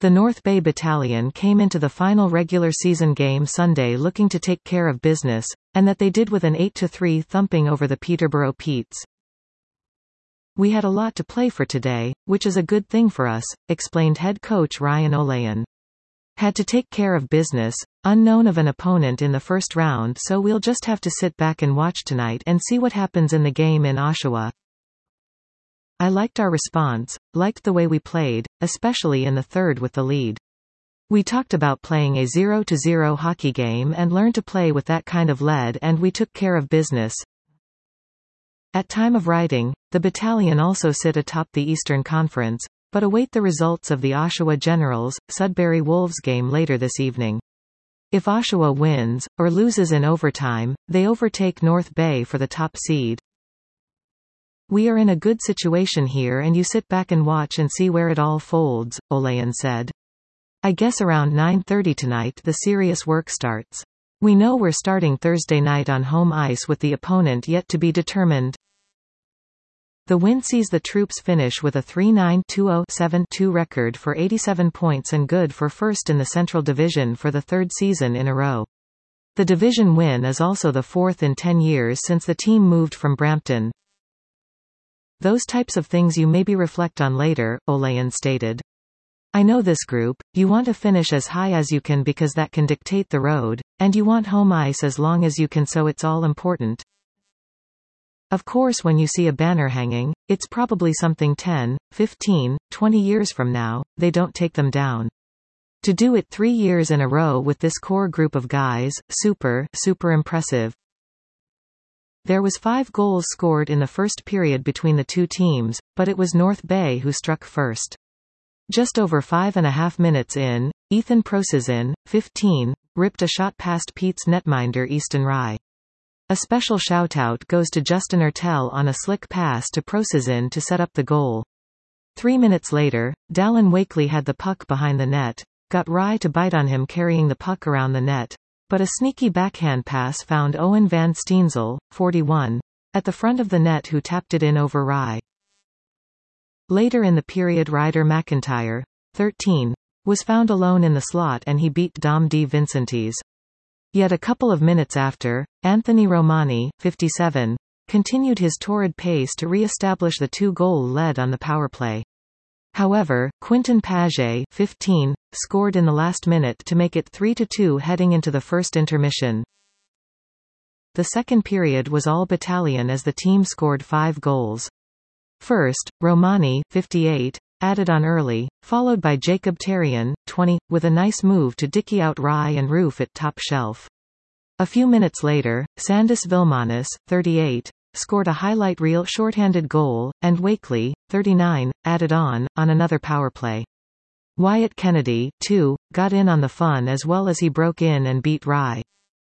The North Bay Battalion came into the final regular season game Sunday looking to take care of business, and that they did with an 8-3 thumping over the Peterborough Petes. "We had a lot to play for today, which is a good thing for us," explained head coach Ryan Olayan. "Had to take care of business, unknown of an opponent in the first round, so we'll just have to sit back and watch tonight and see what happens in the game in Oshawa." "I liked our response, liked the way we played, especially in the third with the lead. We talked about playing a 0-0 hockey game and learned to play with that kind of lead, and we took care of business." At time of writing, the battalion also sit atop the Eastern Conference, but await the results of the Oshawa Generals, Sudbury Wolves game later this evening. If Oshawa wins, or loses in overtime, they overtake North Bay for the top seed. "We are in a good situation here and you sit back and watch and see where it all folds," Olayan said. "I guess around 9:30 tonight the serious work starts. We know we're starting Thursday night on home ice with the opponent yet to be determined." The win sees the troops finish with a 3-9-2-0-7-2 record for 87 points and good for first in the Central Division for the third season in a row. The division win is also the fourth in 10 years since the team moved from Brampton. "Those types of things you maybe reflect on later," Olayan stated. "I know this group, you want to finish as high as you can because that can dictate the road, and you want home ice as long as you can, so it's all important. Of course when you see a banner hanging, it's probably something 10, 15, 20 years from now, they don't take them down. To do it 3 years in a row with this core group of guys, super impressive." There was 5 goals scored in the first period between the two teams, but it was North Bay who struck first. Just over 5.5 minutes in, Ethan Prosizin, 15, ripped a shot past Pete's netminder Easton Rye. A special shout-out goes to Justin Ertel on a slick pass to Prosizin to set up the goal. 3 minutes later, Dallin Wakely had the puck behind the net, got Rye to bite on him carrying the puck around the net, but a sneaky backhand pass found Owen Van Steensel, 41, at the front of the net, who tapped it in over Rye. Later in the period, Ryder McIntyre, 13, was found alone in the slot and he beat Dom D. Vincentes. Yet a couple of minutes after, Anthony Romani, 57, continued his torrid pace to re-establish the 2-goal lead on the power play. However, Quinton Paget, 15, scored in the last minute to make it 3-2 heading into the first intermission. The second period was all battalion as the team scored 5 goals. First, Romani, 58, added on early, followed by Jacob Terrien, 20, with a nice move to dicky out Rye and Roof at top shelf. A few minutes later, Sandis Vilmanis, 38, scored a highlight reel shorthanded goal, and Wakely, 39, added on another power play. Wyatt Kennedy, 2, got in on the fun as well as he broke in and beat Rye.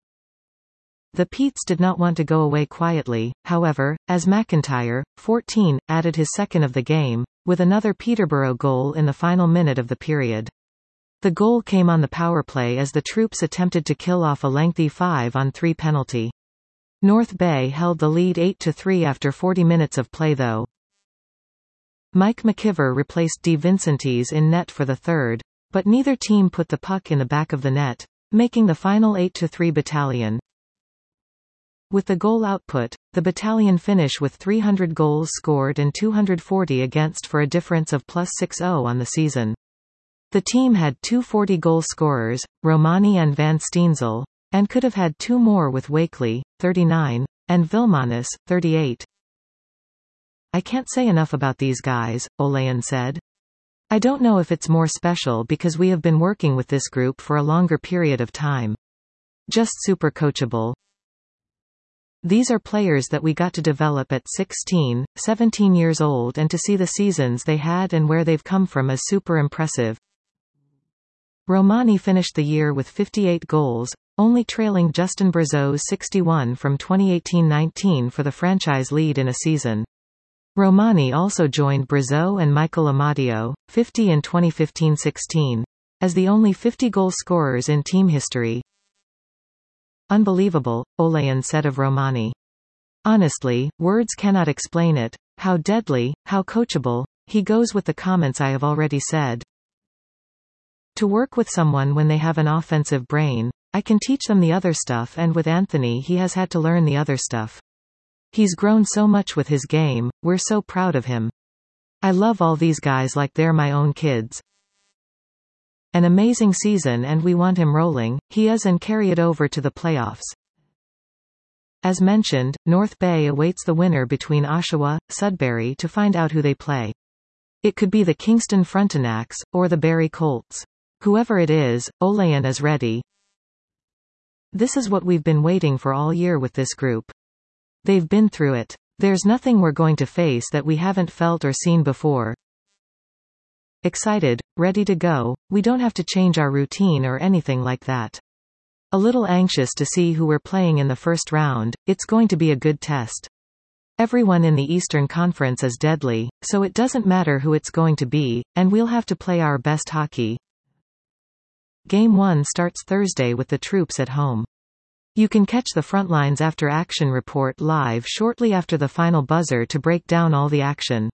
The Petes did not want to go away quietly, however, as McIntyre, 14, added his second of the game, with another Peterborough goal in the final minute of the period. The goal came on the power play as the troops attempted to kill off a lengthy 5-on-3 penalty. North Bay held the lead 8-3 after 40 minutes of play though. Mike McKiver replaced D. Vincentes in net for the third, but neither team put the puck in the back of the net, making the final 8-3 battalion. With the goal output, the battalion finish with 300 goals scored and 240 against for a difference of +60 on the season. The team had 2 40-goal scorers, Romani and Van Steensel, and could have had 2 more with Wakely, 39, and Vilmanis, 38. "I can't say enough about these guys," Olayan said. "I don't know if it's more special because we have been working with this group for a longer period of time. Just super coachable. These are players that we got to develop at 16, 17 years old, and to see the seasons they had and where they've come from is super impressive." Romani finished the year with 58 goals, only trailing Justin Brazeau's 61 from 2018-19 for the franchise lead in a season. Romani also joined Brazeau and Michael Amadio, 50 in 2015-16, as the only 50-goal scorers in team history. "Unbelievable," Olayan said of Romani. "Honestly, words cannot explain it, how deadly, how coachable. He goes with the comments I have already said. To work with someone when they have an offensive brain, I can teach them the other stuff, and with Anthony he has had to learn the other stuff. He's grown so much with his game, we're so proud of him. I love all these guys like they're my own kids. An amazing season and we want him rolling, he is, and carry it over to the playoffs. As mentioned, North Bay awaits the winner between Oshawa, Sudbury to find out who they play. It could be the Kingston Frontenacs, or the Barrie Colts. Whoever it is, Olayan is ready. This is what we've been waiting for all year with this group. They've been through it. There's nothing we're going to face that we haven't felt or seen before. Excited, ready to go, we don't have to change our routine or anything like that. A little anxious to see who we're playing in the first round, it's going to be a good test. Everyone in the Eastern Conference is deadly, so it doesn't matter who it's going to be, and we'll have to play our best hockey. Game 1 starts Thursday with the troops at home. You can catch the Frontlines After Action report live shortly after the final buzzer to break down all the action.